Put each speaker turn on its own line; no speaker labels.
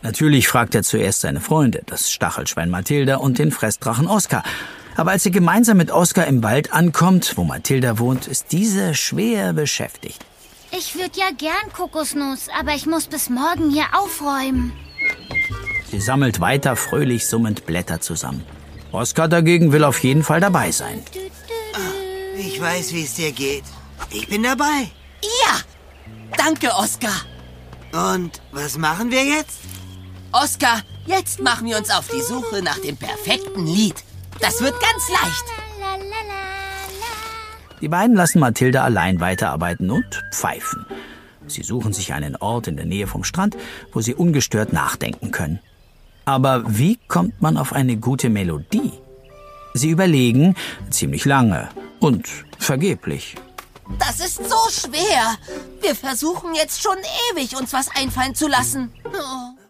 Natürlich fragt er zuerst seine Freunde, das Stachelschwein Mathilda und den Fressdrachen Oskar. Aber als er gemeinsam mit Oskar im Wald ankommt, wo Mathilda wohnt, ist diese schwer beschäftigt.
Ich würde ja gern Kokosnuss, aber ich muss bis morgen hier aufräumen.
Sie sammelt weiter fröhlich summend Blätter zusammen. Oskar dagegen will auf jeden Fall dabei sein.
Ich weiß, wie es dir geht. Ich bin dabei.
Ja, danke, Oskar.
Und was machen wir jetzt?
Oskar, jetzt machen wir uns auf die Suche nach dem perfekten Lied. Das wird ganz leicht.
Die beiden lassen Mathilda allein weiterarbeiten und pfeifen. Sie suchen sich einen Ort in der Nähe vom Strand, wo sie ungestört nachdenken können. Aber wie kommt man auf eine gute Melodie? Sie überlegen ziemlich lange und vergeblich.
Das ist so schwer. Wir versuchen jetzt schon ewig, uns was einfallen zu lassen. Oh.